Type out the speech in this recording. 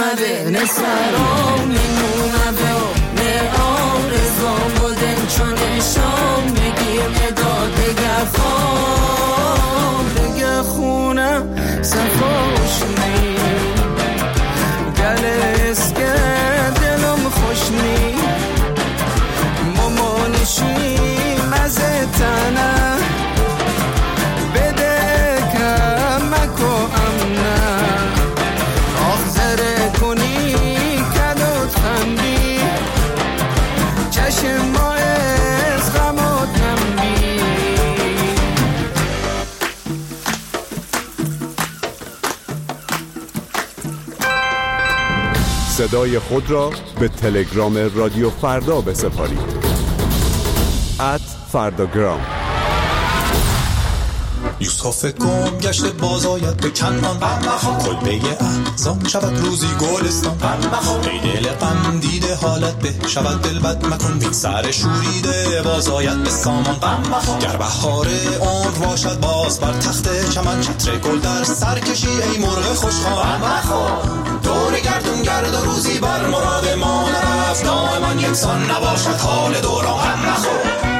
نوه نسرام نمونه و نعار ازام بودن چون شام بگیم اداد بگه خام بگه خونم صفاش نی گل اسکه دلم خوش نی مامانشی مزه تنه بده کمک و امنه آخذره کنی کدوت خندی چشم ما از غمات نمی صدای خود را به تلگرام رادیو فردا بسپارید @فرداگرام. یوسف گم گشته بازاید به کنان کلبه احزان شود روزی گلستان ای دل غم دیده حالت به شود دل بد مکن بی سر شوریده بازاید به سامان گر بهار عمر باشد باز بر تخت چمن چتر گل در سر کشی ای مرغ خوشخوان دور گردون گرد و روزی بر مراد ما نرفت دائما یکسان نباشد حال دوران غم نخور